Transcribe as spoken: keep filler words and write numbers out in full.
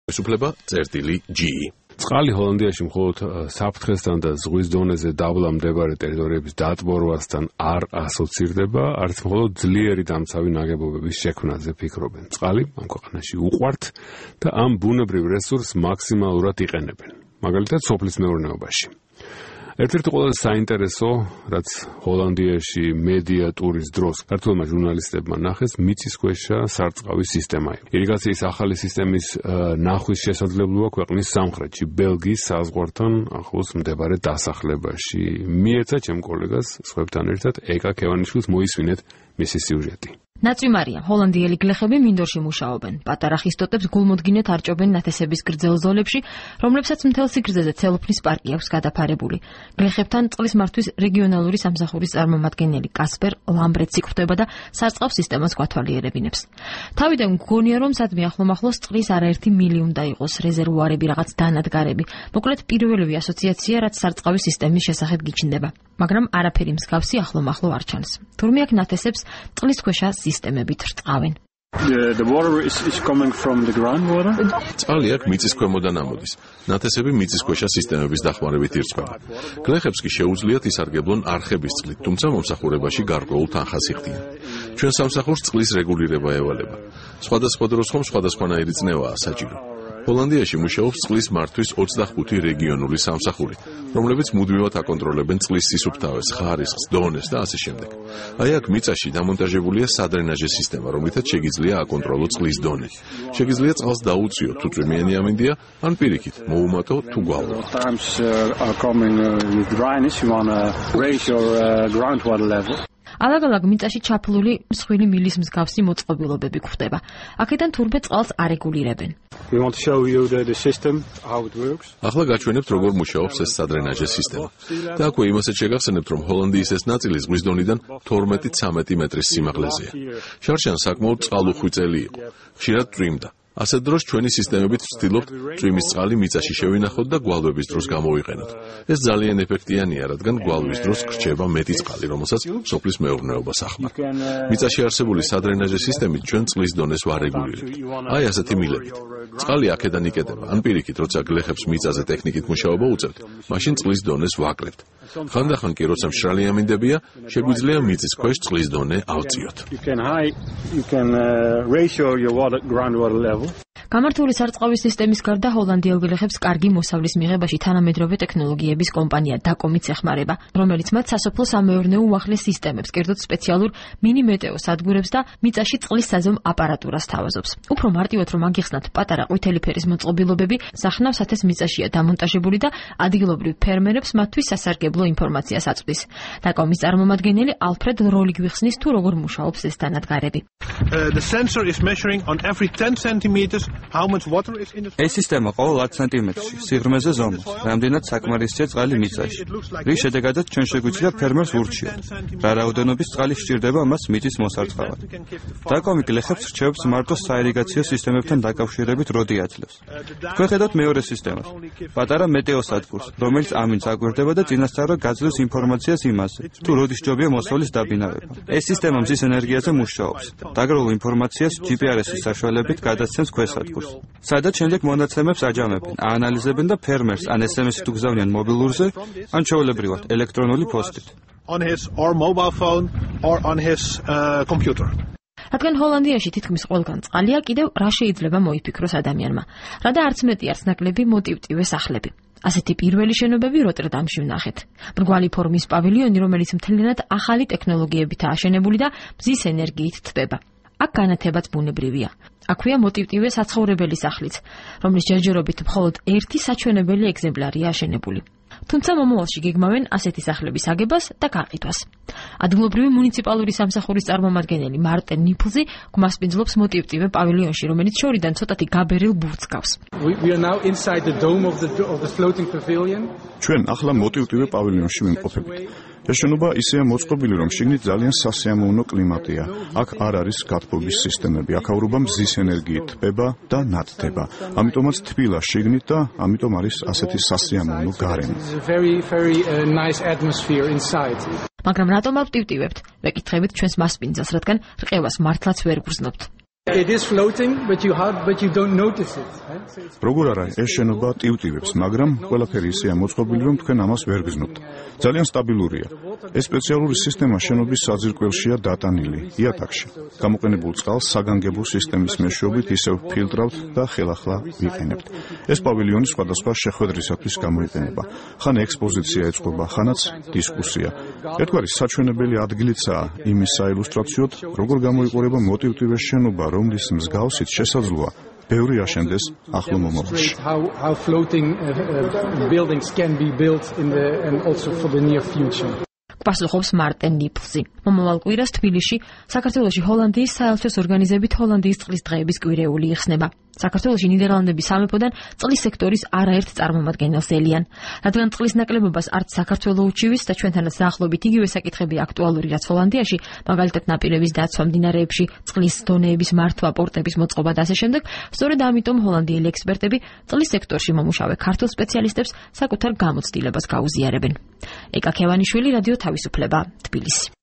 Სუფლება წერტილი G. წყალი ჰოლანდიაში მხოლოდ საფრთხესთან და ზღვის დონეზე დაბლა მდებარე ტერიტორიების დატბორვასთან არ ასოცირდება, არც მხოლოდ ძლიერი დამცავი ნაგებობების შექმნაზე ფიქრობენ. წყალი ამ ქვეყანაში უყვართ და ამ ბუნებრივ რესურსს მაქსიმალურად იყენებენ. მაგალითად, სოფლის მეურნეობაში. ერთ-ერთი ყველაზე საინტერესო, რაც ჰოლანდიაში მედია ტურის დროს ქართველმა ჟურნალისტებმა ნახეს, მიწისქვეშა სარწყავის სისტემა. ირიგაციის ახალი სისტემის ნახვის შესაძლებლობა ქვეყნის სამხრეთში, ბელგიის საზღვართან ახლოს მდებარე დასახლებაში. მიეცა ჩემ კოლეგას სხვებთან ერთად ეკა ქევანიშვილს მოისმინეთ მისი სიუჟეტი. ნაწვიმარია, ჰოლანდიელი გლეხები მინდორში მუშაობენ. პატარა ხისტოტებს გულმოდგინედ არჭობენ ნათესების გრძელ ზოლებში, რომლებსაც მთელ სიგრძეზე ცელოფნის პარკი აქვს გადაფარებული. გლეხებთან წყლის მართვის რეგიონალური სამსახურის წარმომადგენელი კასპერ ლამბრეცი გვხვდება და სარწყავ სისტემას გვათვალიერებინებს. თავიდან გგონია, რომ სადმე ახლომახლოს წყლის არაერთი მილი უნდა იყოს, რეზერვუარები, რაღაც დანადგარები. მოკლედ პირველივე ასოციაცია, რაც სარწყავი სისტემის შესახებ გიჩნდება. მაგრამ არაფერი მსგავსი ახლომახლო არ ჩანს. თურმე აქ ნათესებს წყლის ქვეშა სისტემებით რწყავენ. წყალი აქ მიწისქვემოდან ამოდის. ნათესები მიწისქვეშა სისტემების დახმარებით ირწყვება. გლეხებს კი შეუძლიათ ისარგებლონ არხების წყლით, თუმცა მომსახურებაში გარკვეულ თანხას იხდიან. ჩვენ სამსახურს წყლის რეგულირება ევალება. სხვადასხვა დროს ხომ სხვადასხვანაირი წნევაა საჭირო. ჰოლანდიაში მუშაობს წყლის მართვის ოცდახუთი რეგიონული სამსახური, რომლებიც მუდმივად აკონტროლებენ წყლის სისუფთავეს, ხარისხს, დონეს და ასე შემდეგ. აი აქ მიწაში დამონტაჟებულია სადრენაჟე სისტემა, რომლითაც შეგიძლია აკონტროლო წყლის დონე. შეგიძლია წყალს დაუწიოთ, თუ წვიმიანი ამინდია, ან პირიქით, მოუმატო თუ გვალვა. ალაგ-ალაგ მიწაში ჩაფლული მსხვილი მილის მსგავსი მოწყობილობები გვხვდება. აქედან თურმე წყალს არეგულირებენ. ახლა გაჩვენებთ, როგორ მუშაობს ეს სადრენაჟე სისტემა. და აქვე იმასაც შეგახსენებთ, რომ ჰოლანდიის ეს ნაწილი ზღვის დონიდან თორმეტი-ცამეტი მეტრის სიმაღლეზეა. შარშან საკმაოდ წყალუხვიწელი იყო. ხშირად წვიმდა. ასეთ დროს ჩვენი სისტემებით ვცდილობთ წვიმის წყალი მიწაში შევინახოთ და გვალვების დროს გამოვიყენოთ. ეს ძალიან ეფექტიანია, რადგან გვალვის დროს გრჩება მეტი წყალი, რომელსაც სოფლის მეურნეობას ახმართ. მიწაში არსებული სადრენაჟე სისტემით ჩვენ წყლის დონეს ვარეგულირებთ. აი ასეთი მილებით. წყალი აქედან იკეტება, ან პირიქით, როცა გლეხებს მიწაზე ტექნიკით მუშაობა უწევთ, მაშინ წყლის დონეს ვაკლებთ. ხანდახან კი, როცა მშრალი ამინდებია, შეგვიძლია მიწის ქვეშ წყლის დონე ავწიოთ. გამართული სარწყავის სისტემის გარდა ჰოლანდიელ გლეხებს კარგი მოსავლის მიღებაში თანამედროვე ტექნოლოგიების კომპანია დაკომიც ეხმარება, რომელიც მათ სასოფლო სამეურნეო უახლეს სისტემებს, კერძოდ სპეციალურ მინი-მეტეო სადგურებს და მიწაში წყლის საზომ აპარატურას თავაზობს. უფრო მარტივად რომ აგიხსნათ, პატარა ყვითელი ფერის მოწყობილობები სახნავ-სათეს მიწაშია დამონტაჟებული და ადგილობრივ ფერმერებს მათთვის სასარგებლო ინფორმაციას აწვდის. დაკომის წარმომადგენელი ალფრედ როლი გვიხსნის, თუ როგორ მუშაობს ეს დანადგარები. ეს სისტემა ყოველ ათ სანტიმეტრში სიღრმეზე ზომავს, რამდენად საკმარისია წყალი მიწაში. რის შედეგადაც ჩვენ შეგვიძლია ფერმერს ვურჩიოთ, რა რაოდენობის წყალი სჭირდება მას მიწის მოსარწყავად. დაკომი გლეხებს რჩევებს მარტო საირიგაციო სისტემებთან დაკავშირებით როდი აძლევს. გვეხედოთ მეორე სისტემას, პატარა მეტეოსადგურს, რომელიც ამინდს აკვირდება და წინასწარ გაძლევს ინფორმაციას იმაზე, თუ როდი სჯობია მოსავლის დაბინავება. ეს სისტემა მზის ენერგიაზე მუშაობს. დაგროვილ ინფორმაციას ჯი პი არ ეს-ის საშუალებით გადასცემს ქვესადგურს, სადაც შემდეგ მონაცემებს აჯამებენ, აანალიზებენ და ფერმერს ან ეს ემ ეს-ით უგზავნიან მობილურზე, ან ჩვეულებრივად ელექტრონული პოსტით. რადგან ჰოლანდიაში თითქმის ყველგან წყალია, კიდევ რა შეიძლება მოიფიქროს ადამიანმა. რა და არც მეტი არც ნაკლები მოტივტივე სახლები. ასეთი პირველი შენობები როტერდამში ვნახეთ. მრგვალი ფორმის პავილიონი, რომელიც მთლიანად ახალი ტექნოლოგიებითაა აშენებული და მზის ენერგიით თბება. აქ განათებაც ბუნებრივია. აქვეა მოტივტივე საცხოვრებელი სახლიც, რომლის ჯერჯერობით მხოლოდ ერთი საჩვენებელი ეგზემპლარია აშენებული. თუმცა მომავალში გეგმავენ ასეთი სახლების აგებას და გაყიდვას. ადგილობრივი მუნიციპალური სამსახურის წარმომადგენელი მარტენ ნიფლზი გვასპინძლობს მოტივტივე პავილიონში, რომელიც შორიდან ცოტათი გაბერილ ბურთს გავს. ჩვენ ახლა მოტივტივე პავილიონში ვიმყოფებით. ეს შენობა ისეა მოწყობილი, რომ შიგნით ძალიან სასიამოვნო კლიმატია. აქ არ არის გათბობის სისტემები, აქაურობა მზის ენერგიით თბება და ნათდება. ამიტომაც თბილა შიგნით და ამიტომ არის ასეთი სასიამოვნო გარემო. მაგრამ რატომ ავტივტივებთ? ვეკითხებით ჩვენს მასპინძელს, რადგან რყევას მართლაც ვერ გრძნობთ. It is floating, but you have, but you don't notice it. როგორ არა, ეს შენობა ტივტივებს, მაგრამ ყველაფერი ისეა მოწყობილი, რომ თქვენ ამას ვერ გზნობთ. ძალიან სტაბილურია. ეს სპეციალური სისტემა შენობის საძირკველშია დატანილი, იატაკში. გამოყენებულ წყალს საგანგებო სისტემის მეშვეობით ისევ ფილტრავთ და ხელახლა ვიყენებთ. ეს პავილიონი სხვადასხვა შეხვედრისათვის გამოიყენება. ხან ექსპოზიცია ეწყობა, ხანაც დისკუსია. ერთგვარი საჩვენებელი ადგილიცაა იმის საილუსტრაციოდ, როგორ გამოიყურება მოტივტივე შენობა, რომლის მსგავსით შესაძლოა ბევრი აშენდეს ახლო მომავალში. How how floating uh, uh, buildings can be built in the and also for the near future. პასუხობს მარტენ ნიფლსი. მომავალ კვირას თბილისში საქართველოში ჰოლანდიის საელჩოს ორგანიზებით ჰოლანდიის წყლის დღეების კვირეული იხსნება. საქართველოში ნიდერლანდების სამეფოდან წყლის სექტორის არაერთ წარმომადგენელს ელიან. რადგან წყლის ნაკლებობას არც საქართველო უჩივის და ჩვენთანაც დაახლოებით იგივე საკითხები აქტუალური რაც ჰოლანდიაში, მაგალითად ნაპირების დაცვა, მდინარეებში წყლის დონეების მართვა, პორტების მოწყობა და ასე შემდეგ, სწორედ ამიტომ ჰოლანდიელი ექსპერტები წყლის სექტორში მომუშავე ქართულ სპეციალისტებს საკუთარ გამოცდილებას გაუზიარებენ. ეკა ქევანიშვილი, რადიო თავისუფლება, თბილისი.